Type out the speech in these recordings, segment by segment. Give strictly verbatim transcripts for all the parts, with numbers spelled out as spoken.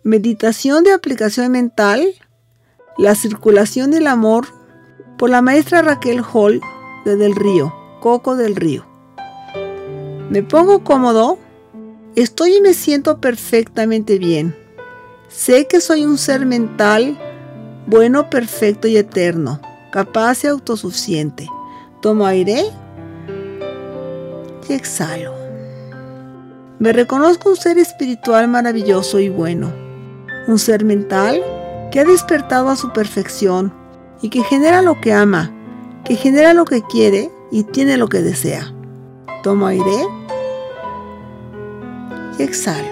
Meditación de aplicación mental, la circulación del amor, por la maestra Raquel Hall de Del Río, Coco del Río. Me pongo cómodo, estoy y me siento perfectamente bien. Sé que soy un ser mental, bueno, perfecto y eterno, capaz y autosuficiente. Tomo aire y exhalo. Me reconozco un ser espiritual maravilloso y bueno, un ser mental que ha despertado a su perfección y que genera lo que ama, que genera lo que quiere y tiene lo que desea. Tomo aire y exhalo.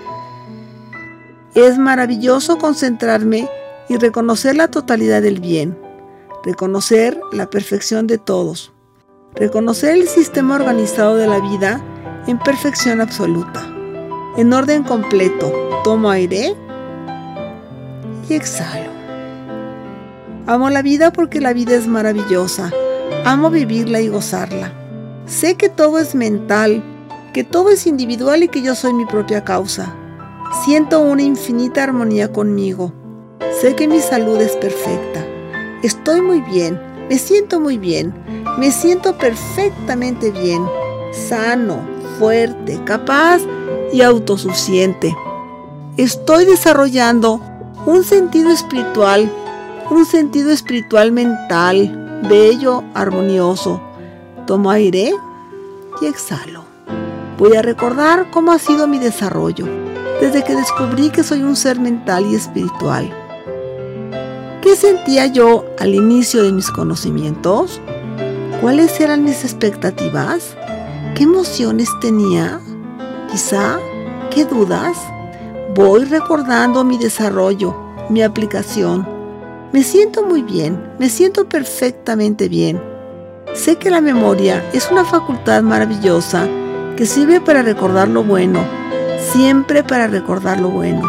Es maravilloso concentrarme y reconocer la totalidad del bien, reconocer la perfección de todos, reconocer el sistema organizado de la vida en perfección absoluta, en orden completo. Tomo aire y exhalo. Amo la vida porque la vida es maravillosa. Amo vivirla y gozarla. Sé que todo es mental, que todo es individual y que yo soy mi propia causa. Siento una infinita armonía conmigo. Sé que mi salud es perfecta. Estoy muy bien, me siento muy bien, me siento perfectamente bien, sano, fuerte, capaz y autosuficiente. Estoy desarrollando un sentido espiritual, un sentido espiritual mental, bello, armonioso. Tomo aire y exhalo. Voy a recordar cómo ha sido mi desarrollo, desde que descubrí que soy un ser mental y espiritual. ¿Qué sentía yo al inicio de mis conocimientos? ¿Cuáles eran mis expectativas? ¿Qué emociones tenía? Quizá, ¿qué dudas? Voy recordando mi desarrollo, mi aplicación. Me siento muy bien, me siento perfectamente bien. Sé que la memoria es una facultad maravillosa que sirve para recordar lo bueno, siempre para recordar lo bueno.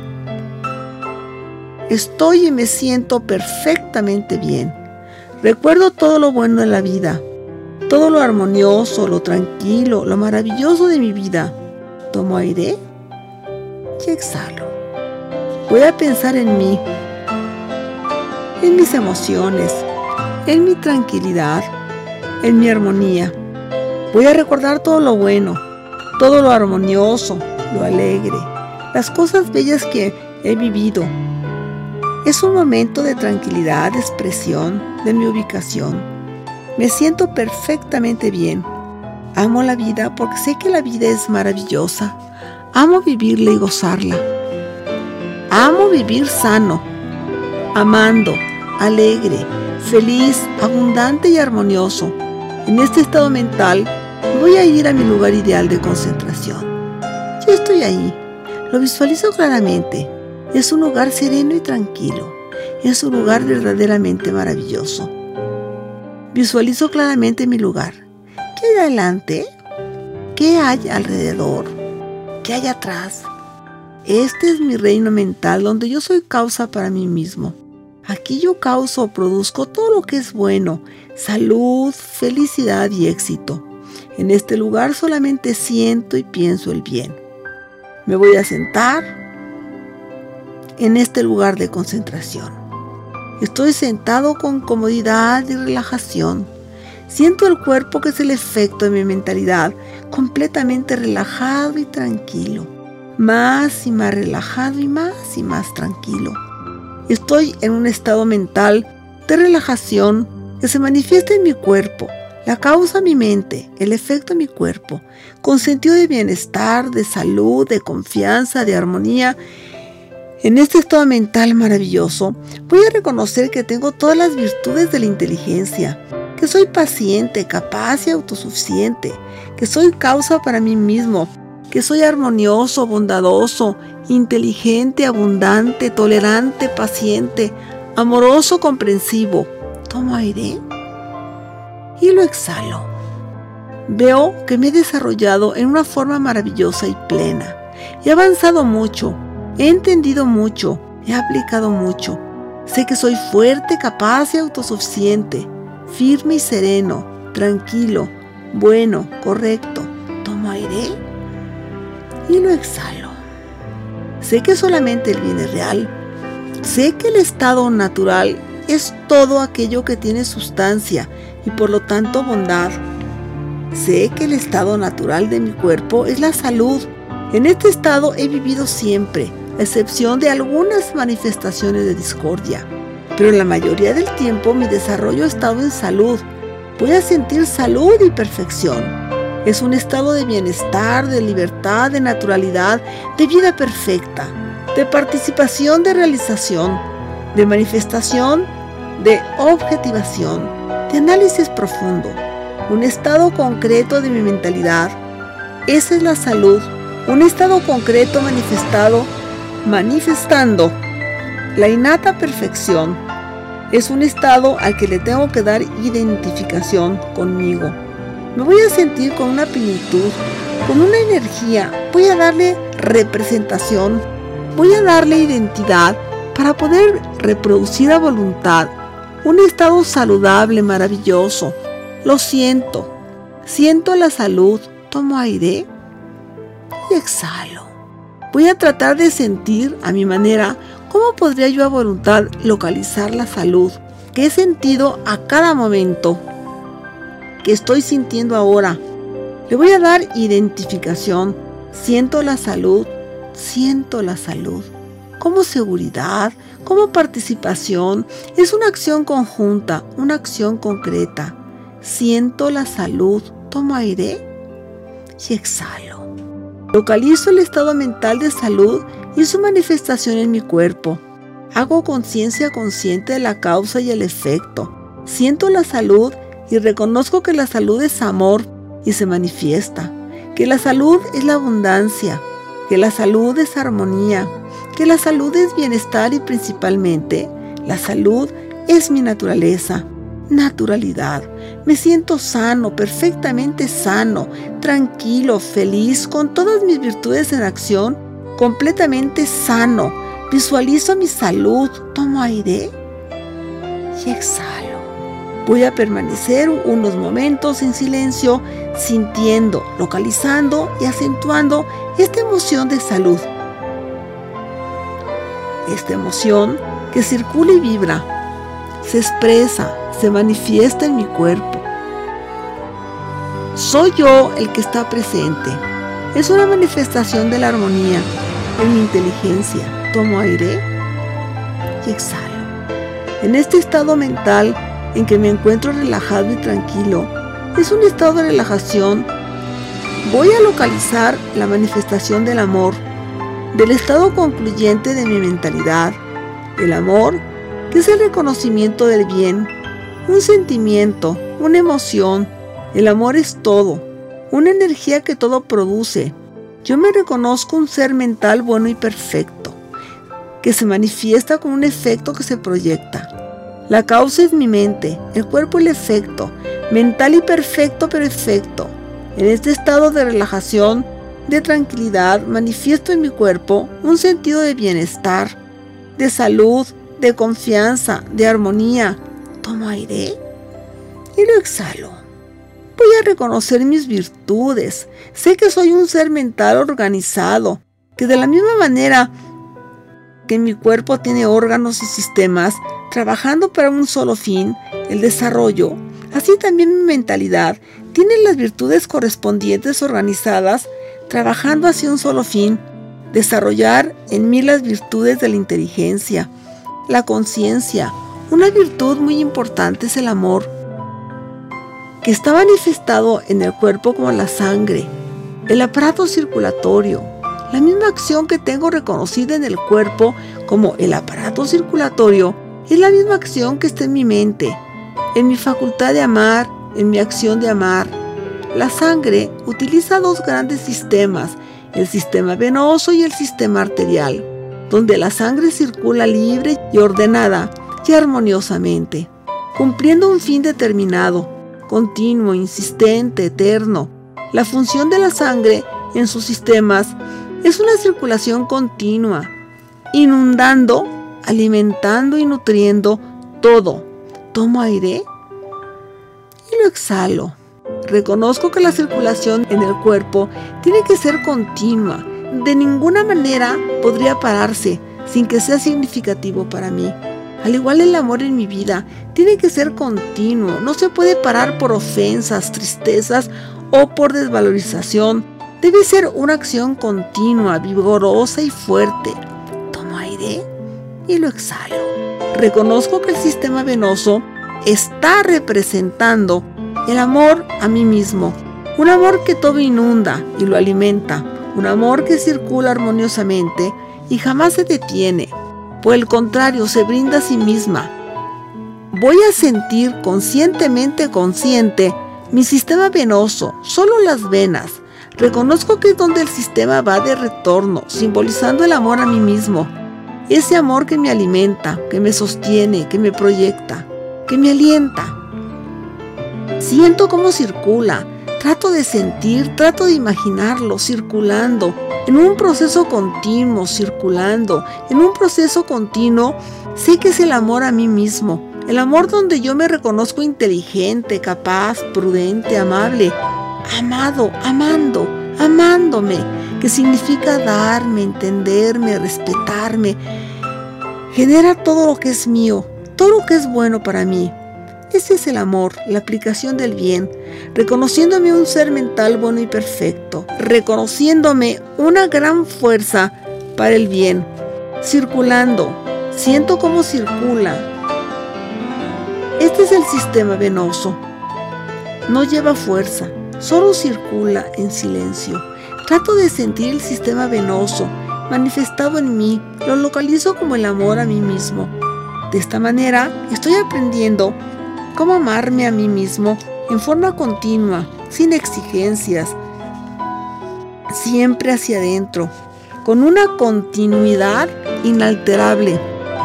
Estoy y me siento perfectamente bien. Recuerdo todo lo bueno de la vida, todo lo armonioso, lo tranquilo, lo maravilloso de mi vida. Tomo aire y exhalo. Voy a pensar en mí, en mis emociones, en mi tranquilidad, en mi armonía. Voy a recordar todo lo bueno, todo lo armonioso, lo alegre, las cosas bellas que he vivido. Es un momento de tranquilidad, de expresión, de mi ubicación. Me siento perfectamente bien. Amo la vida porque sé que la vida es maravillosa. Amo vivirla y gozarla. Amo vivir sano, amando, alegre, feliz, abundante y armonioso. En este estado mental voy a ir a mi lugar ideal de concentración. Ya estoy ahí. Lo visualizo claramente. Es un lugar sereno y tranquilo. Es un lugar verdaderamente maravilloso. Visualizo claramente mi lugar. ¿Qué hay adelante? ¿Qué hay alrededor? ¿Qué hay atrás? Este es mi reino mental donde yo soy causa para mí mismo. Aquí yo causo o produzco todo lo que es bueno, salud, felicidad y éxito. En este lugar solamente siento y pienso el bien. Me voy a sentar en este lugar de concentración. Estoy sentado con comodidad y relajación. Siento el cuerpo, que es el efecto de mi mentalidad, completamente relajado y tranquilo. Más y más relajado y más y más tranquilo. Estoy en un estado mental de relajación que se manifiesta en mi cuerpo. La causa mi mente, el efecto mi cuerpo, con sentido de bienestar, de salud, de confianza, de armonía. En este estado mental maravilloso, voy a reconocer que tengo todas las virtudes de la inteligencia, que soy paciente, capaz y autosuficiente, que soy causa para mí mismo, que soy armonioso, bondadoso, inteligente, abundante, tolerante, paciente, amoroso, comprensivo. Tomo aire y lo exhalo. Veo que me he desarrollado en una forma maravillosa y plena. He avanzado mucho, he entendido mucho, he aplicado mucho. Sé que soy fuerte, capaz y autosuficiente, firme y sereno, tranquilo, bueno, correcto. Tomo aire y lo exhalo. Sé que solamente el bien es real. Sé que el estado natural es todo aquello que tiene sustancia y por lo tanto bondad. Sé que el estado natural de mi cuerpo es la salud. En este estado he vivido siempre, a excepción de algunas manifestaciones de discordia. Pero la mayoría del tiempo mi desarrollo ha estado en salud. Voy a sentir salud y perfección. Es un estado de bienestar, de libertad, de naturalidad, de vida perfecta, de participación, de realización, de manifestación, de objetivación, de análisis profundo. Un estado concreto de mi mentalidad. Esa es la salud. Un estado concreto manifestado, manifestando la innata perfección. Es un estado al que le tengo que dar identificación conmigo. Me voy a sentir con una plenitud, con una energía. Voy a darle representación. Voy a darle identidad para poder reproducir a voluntad un estado saludable, maravilloso. Lo siento. Siento la salud. Tomo aire y exhalo. Voy a tratar de sentir a mi manera cómo podría yo a voluntad localizar la salud que he sentido a cada momento, que estoy sintiendo ahora. Le voy a dar identificación. Siento la salud, siento la salud. Como seguridad, como participación. Es una acción conjunta, una acción concreta. Siento la salud. Tomo aire y exhalo. Localizo el estado mental de salud y su manifestación en mi cuerpo. Hago conciencia consciente de la causa y el efecto. Siento la salud y reconozco que la salud es amor y se manifiesta. Que la salud es la abundancia. Que la salud es armonía. Que la salud es bienestar y principalmente la salud es mi naturaleza. Naturalidad. Me siento sano, perfectamente sano, tranquilo, feliz, con todas mis virtudes en acción, completamente sano. Visualizo mi salud, tomo aire y exhalo. Voy a permanecer unos momentos en silencio, sintiendo, localizando y acentuando esta emoción de salud. Esta emoción que circula y vibra, se expresa, se manifiesta en mi cuerpo. Soy yo el que está presente. Es una manifestación de la armonía en mi inteligencia. Tomo aire y exhalo. En este estado mental en que me encuentro relajado y tranquilo, es un estado de relajación. Voy a localizar la manifestación del amor, del estado concluyente de mi mentalidad. El amor, que es el reconocimiento del bien, un sentimiento, una emoción. El amor es todo, una energía que todo produce. Yo me reconozco un ser mental bueno y perfecto, que se manifiesta con un efecto que se proyecta. La causa es mi mente, el cuerpo el efecto, mental y perfecto pero efecto. En este estado de relajación, de tranquilidad, manifiesto en mi cuerpo un sentido de bienestar, de salud, de confianza, de armonía. Tomo aire y lo exhalo. Voy a reconocer mis virtudes. Sé que soy un ser mental organizado, que de la misma manera que mi cuerpo tiene órganos y sistemas trabajando para un solo fin, el desarrollo, así también mi mentalidad tiene las virtudes correspondientes organizadas, trabajando hacia un solo fin, desarrollar en mí las virtudes de la inteligencia, la conciencia. Una virtud muy importante es el amor, que está manifestado en el cuerpo como la sangre, el aparato circulatorio. La misma acción que tengo reconocida en el cuerpo como el aparato circulatorio es la misma acción que está en mi mente, en mi facultad de amar, en mi acción de amar. La sangre utiliza dos grandes sistemas, el sistema venoso y el sistema arterial, donde la sangre circula libre y ordenada y armoniosamente, cumpliendo un fin determinado, continuo, insistente, eterno. La función de la sangre en sus sistemas es una circulación continua, inundando, alimentando y nutriendo todo. Tomo aire y lo exhalo. Reconozco que la circulación en el cuerpo tiene que ser continua, de ninguna manera podría pararse sin que sea significativo para mí. Al igual el amor en mi vida, tiene que ser continuo, no se puede parar por ofensas, tristezas o por desvalorización. Debe ser una acción continua, vigorosa y fuerte. Tomo aire y lo exhalo. Reconozco que el sistema venoso está representando el amor a mí mismo, un amor que todo inunda y lo alimenta, un amor que circula armoniosamente y jamás se detiene. Por el contrario, se brinda a sí misma. Voy a sentir conscientemente consciente mi sistema venoso, solo las venas. Reconozco que es donde el sistema va de retorno, simbolizando el amor a mí mismo. Ese amor que me alimenta, que me sostiene, que me proyecta, que me alienta. Siento cómo circula. Trato de sentir, trato de imaginarlo circulando, en un proceso continuo, circulando, en un proceso continuo. Sé que es el amor a mí mismo, el amor donde yo me reconozco inteligente, capaz, prudente, amable, amado, amando, amándome, que significa darme, entenderme, respetarme. Genera todo lo que es mío, todo lo que es bueno para mí. Ese es el amor, la aplicación del bien, reconociéndome un ser mental bueno y perfecto, reconociéndome una gran fuerza para el bien, circulando, siento cómo circula. Este es el sistema venoso, no lleva fuerza, solo circula en silencio. Trato de sentir el sistema venoso manifestado en mí, lo localizo como el amor a mí mismo. De esta manera estoy aprendiendo cómo amarme a mí mismo en forma continua, sin exigencias, siempre hacia adentro, con una continuidad inalterable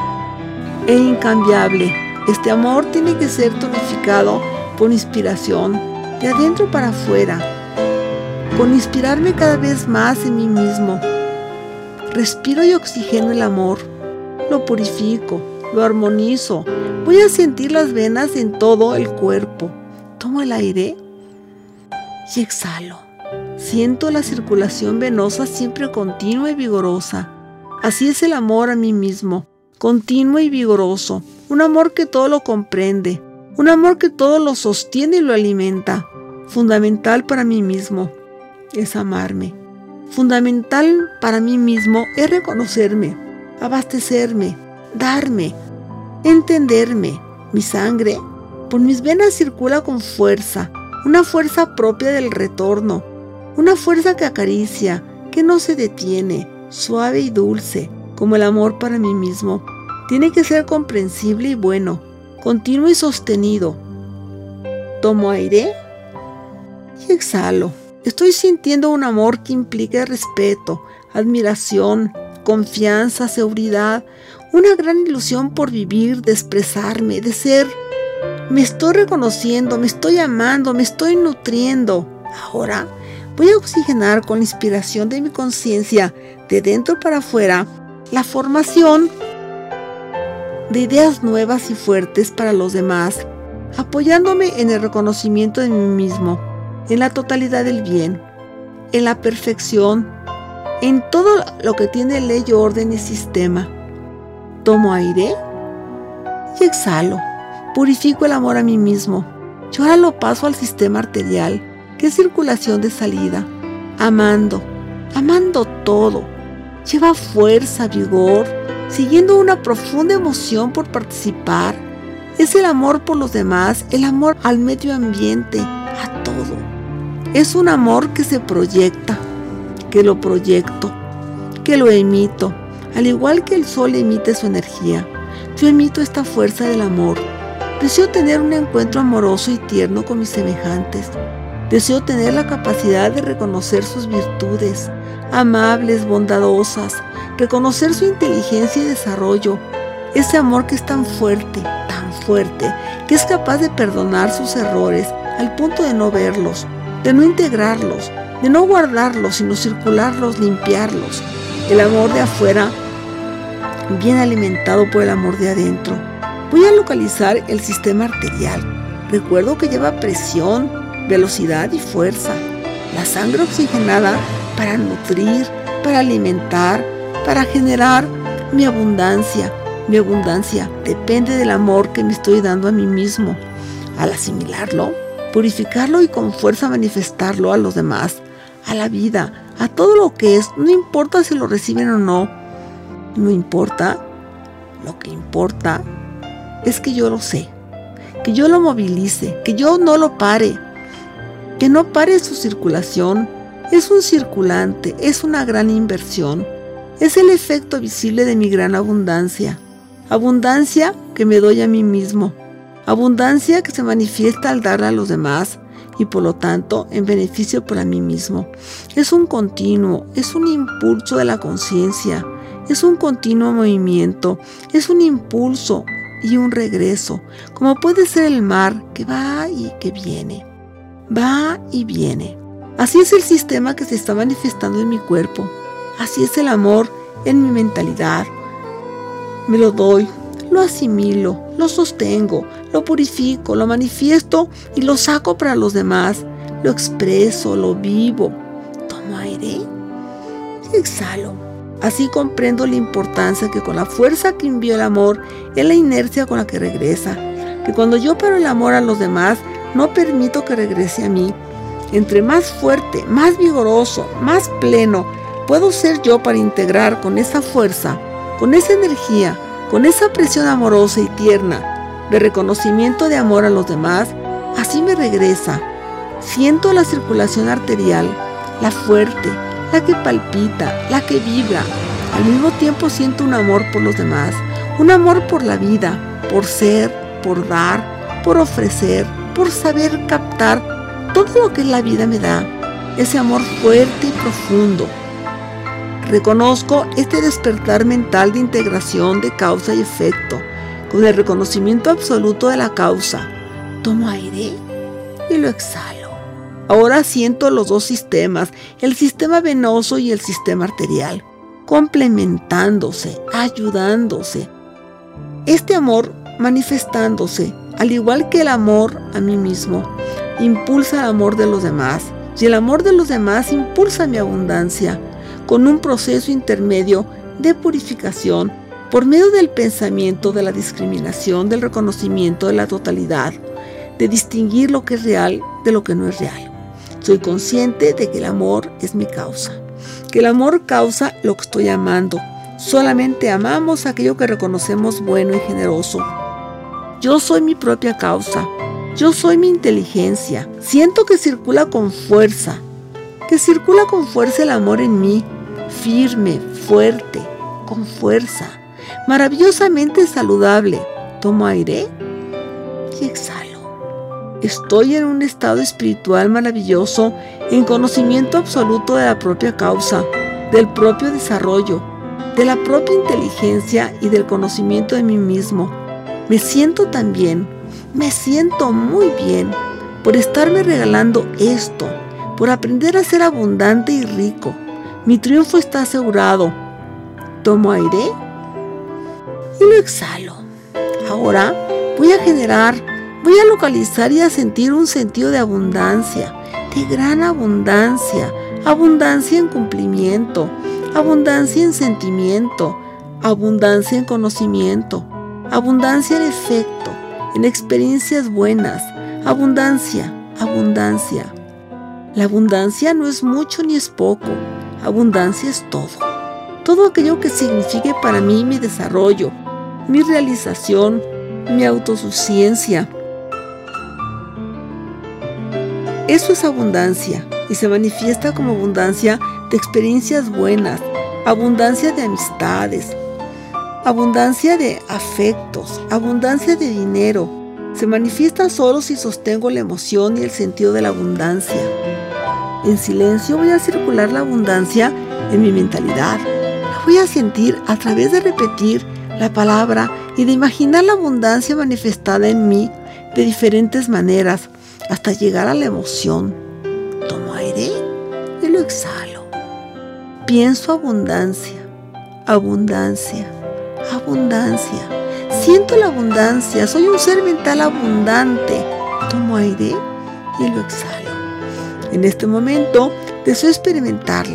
e incambiable. Este amor tiene que ser tonificado por inspiración, de adentro para afuera, con inspirarme cada vez más en mí mismo. Respiro y oxigeno el amor, lo purifico, lo armonizo. Voy a sentir las venas en todo el cuerpo. Tomo el aire y exhalo. Siento la circulación venosa siempre continua y vigorosa. Así es el amor a mí mismo, continuo y vigoroso. Un amor que todo lo comprende, un amor que todo lo sostiene y lo alimenta. Fundamental para mí mismo es amarme. Fundamental para mí mismo es reconocerme, abastecerme, darme, entenderme. Mi sangre por mis venas circula con fuerza, una fuerza propia del retorno, una fuerza que acaricia, que no se detiene, suave y dulce, como el amor para mí mismo. Tiene que ser comprensible y bueno, continuo y sostenido. Tomo aire y exhalo. Estoy sintiendo un amor que implica respeto, admiración, confianza, seguridad, una gran ilusión por vivir, de expresarme, de ser. Me estoy reconociendo, me estoy amando, me estoy nutriendo. Ahora voy a oxigenar con la inspiración de mi conciencia, de dentro para afuera, la formación de ideas nuevas y fuertes para los demás, apoyándome en el reconocimiento de mí mismo, en la totalidad del bien, en la perfección, en todo lo que tiene ley, orden y sistema. Tomo aire y exhalo. Purifico el amor a mí mismo. Yo ahora lo paso al sistema arterial, que es circulación de salida, amando, amando todo. Lleva fuerza, vigor, siguiendo una profunda emoción por participar. Es el amor por los demás, el amor al medio ambiente, a todo. Es un amor que se proyecta, que lo proyecto, que lo emito, al igual que el sol emite su energía. Yo emito esta fuerza del amor. Deseo tener un encuentro amoroso y tierno con mis semejantes. Deseo tener la capacidad de reconocer sus virtudes, amables, bondadosas, reconocer su inteligencia y desarrollo. Ese amor que es tan fuerte, tan fuerte, que es capaz de perdonar sus errores al punto de no verlos, de no integrarlos, de no guardarlos, sino circularlos, limpiarlos. El amor de afuera, bien alimentado por el amor de adentro. Voy a localizar el sistema arterial. Recuerdo que lleva presión, velocidad y fuerza. La sangre oxigenada para nutrir, para alimentar, para generar mi abundancia. Mi abundancia depende del amor que me estoy dando a mí mismo. Al asimilarlo, purificarlo y con fuerza manifestarlo a los demás, a la vida, a todo lo que es, no importa si lo reciben o no, no importa. Lo que importa es que yo lo sé, que yo lo movilice, que yo no lo pare, que no pare su circulación. Es un circulante, es una gran inversión, es el efecto visible de mi gran abundancia. Abundancia que me doy a mí mismo, abundancia que se manifiesta al darla a los demás y por lo tanto en beneficio para mí mismo. Es un continuo, es un impulso de la conciencia, es un continuo movimiento, es un impulso y un regreso, como puede ser el mar que va y que viene, va y viene. Así es el sistema que se está manifestando en mi cuerpo, así es el amor en mi mentalidad. Me lo doy, lo asimilo, lo sostengo, lo purifico, lo manifiesto y lo saco para los demás. Lo expreso, lo vivo. Tomo aire y exhalo. Así comprendo la importancia que con la fuerza que envío el amor es la inercia con la que regresa. Que cuando yo paro el amor a los demás, no permito que regrese a mí. Entre más fuerte, más vigoroso, más pleno puedo ser yo para integrar con esa fuerza, con esa energía, con esa presión amorosa y tierna de reconocimiento de amor a los demás, así me regresa. Siento la circulación arterial, la fuerte, la que palpita, la que vibra. Al mismo tiempo siento un amor por los demás, un amor por la vida, por ser, por dar, por ofrecer, por saber captar todo lo que la vida me da. Ese amor fuerte y profundo. Reconozco este despertar mental de integración de causa y efecto, con el reconocimiento absoluto de la causa. Tomo aire y lo exhalo. Ahora siento los dos sistemas, el sistema venoso y el sistema arterial, complementándose, ayudándose. Este amor manifestándose, al igual que el amor a mí mismo, impulsa el amor de los demás, y el amor de los demás impulsa mi abundancia, con un proceso intermedio de purificación por medio del pensamiento, de la discriminación, del reconocimiento de la totalidad, de distinguir lo que es real de lo que no es real. Soy consciente de que el amor es mi causa, que el amor causa lo que estoy amando. Solamente amamos aquello que reconocemos bueno y generoso. Yo soy mi propia causa, yo soy mi inteligencia. Siento que circula con fuerza, que circula con fuerza el amor en mí, firme, fuerte, con fuerza, maravillosamente saludable. Tomo aire y exhalo. Estoy en un estado espiritual maravilloso, en conocimiento absoluto de la propia causa, del propio desarrollo, de la propia inteligencia y del conocimiento de mí mismo. Me siento tan bien, me siento muy bien por estarme regalando esto, por aprender a ser abundante y rico. Mi triunfo está asegurado. Tomo aire y lo exhalo. Ahora voy a generar, voy a localizar y a sentir un sentido de abundancia, de gran abundancia, abundancia en cumplimiento, abundancia en sentimiento, abundancia en conocimiento, abundancia en efecto, en experiencias buenas, abundancia, abundancia. La abundancia no es mucho ni es poco, abundancia es todo. Todo aquello que signifique para mí mi desarrollo, mi realización, mi autosuficiencia. Eso es abundancia y se manifiesta como abundancia de experiencias buenas, abundancia de amistades, abundancia de afectos, abundancia de dinero. Se manifiesta solo si sostengo la emoción y el sentido de la abundancia. En silencio voy a circular la abundancia en mi mentalidad. La voy a sentir a través de repetir la palabra y de imaginar la abundancia manifestada en mí de diferentes maneras hasta llegar a la emoción. Tomo aire y lo exhalo. Pienso abundancia, abundancia, abundancia. Siento la abundancia, soy un ser mental abundante. Tomo aire y lo exhalo. En este momento deseo experimentarla,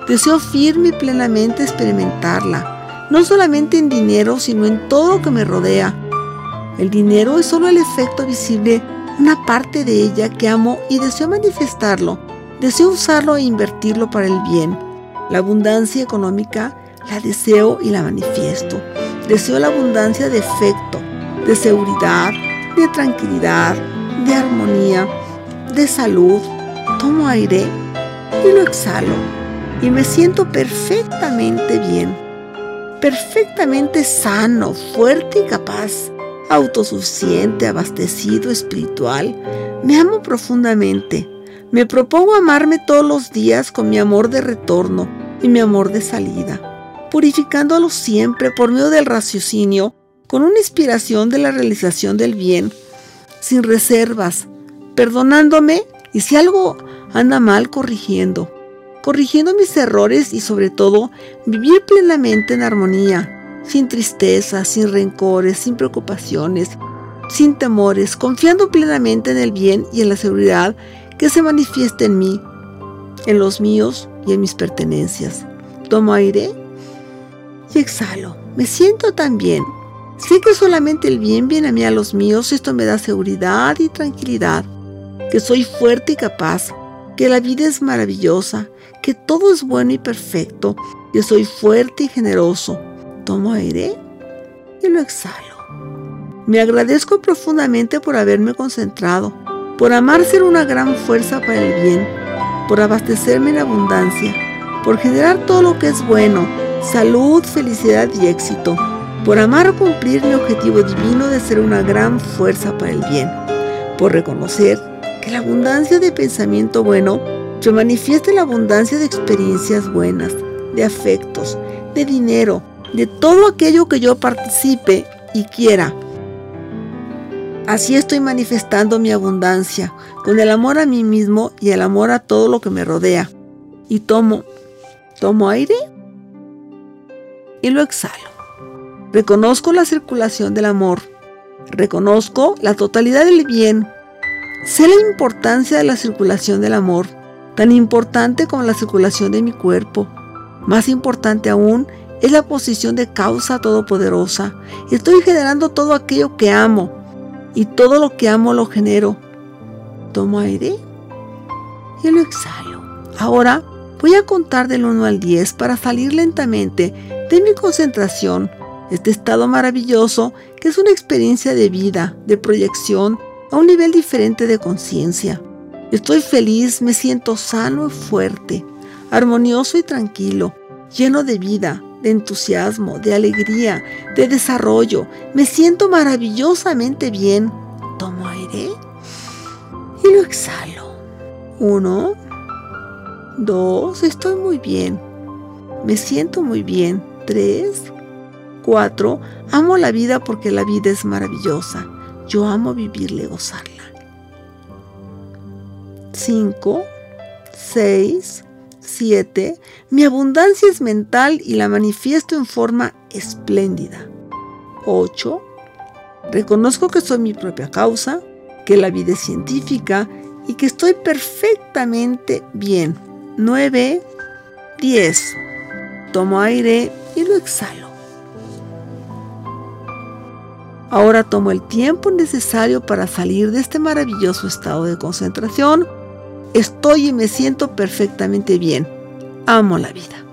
Deseo firme y plenamente experimentarla, no solamente en dinero, sino en todo lo que me rodea. El dinero es solo el efecto visible, una parte de ella que amo y deseo manifestarlo. Deseo usarlo e invertirlo para el bien. La abundancia económica la deseo y la manifiesto. Deseo la abundancia de afecto, de seguridad, de tranquilidad, de armonía, de salud. Tomo aire y lo exhalo y me siento perfectamente bien, perfectamente sano, fuerte y capaz, autosuficiente, abastecido, espiritual. Me amo profundamente. Me propongo amarme todos los días con mi amor de retorno y mi amor de salida, purificándolo siempre por medio del raciocinio, con una inspiración de la realización del bien, sin reservas, perdonándome y si algo anda mal, corrigiendo, corrigiendo mis errores y sobre todo vivir plenamente en armonía, sin tristeza, sin rencores, sin preocupaciones, sin temores, confiando plenamente en el bien y en la seguridad que se manifiesta en mí, en los míos y en mis pertenencias. Tomo aire y exhalo. Me siento tan bien. Sé que solamente el bien viene a mí, a los míos. Esto me da seguridad y tranquilidad. Que soy fuerte y capaz. Que la vida es maravillosa. Que todo es bueno y perfecto. Que soy fuerte y generoso. Tomo aire y lo exhalo. Me agradezco profundamente por haberme concentrado, por amar ser una gran fuerza para el bien, por abastecerme en abundancia, por generar todo lo que es bueno, salud, felicidad y éxito, por amar cumplir mi objetivo divino de ser una gran fuerza para el bien, por reconocer que la abundancia de pensamiento bueno se manifiesta en la abundancia de experiencias buenas, de afectos, de dinero, de todo aquello que yo participe y quiera. Así estoy manifestando mi abundancia, con el amor a mí mismo y el amor a todo lo que me rodea. Y tomo, tomo aire y lo exhalo. Reconozco la circulación del amor. Reconozco la totalidad del bien. Sé la importancia de la circulación del amor, tan importante como la circulación de mi cuerpo. Más importante aún es la posición de causa todopoderosa. Estoy generando todo aquello que amo. Y todo lo que amo lo genero. Tomo aire y lo exhalo. Ahora voy a contar del uno al diez para salir lentamente de mi concentración, este estado maravilloso que es una experiencia de vida, de proyección a un nivel diferente de conciencia. Estoy feliz, me siento sano y fuerte, armonioso y tranquilo, lleno de vida, de entusiasmo, de alegría, de desarrollo. Me siento maravillosamente bien. Tomo aire y lo exhalo. Uno, dos, estoy muy bien. Me siento muy bien. Tres, cuatro, amo la vida porque la vida es maravillosa. Yo amo vivirla y gozarla. Cinco, seis, siete. Mi abundancia es mental y la manifiesto en forma espléndida. ocho. Reconozco que soy mi propia causa, que la vida es científica y que estoy perfectamente bien. nueve. diez. Tomo aire y lo exhalo. Ahora tomo el tiempo necesario para salir de este maravilloso estado de concentración. Estoy y me siento perfectamente bien. Amo la vida.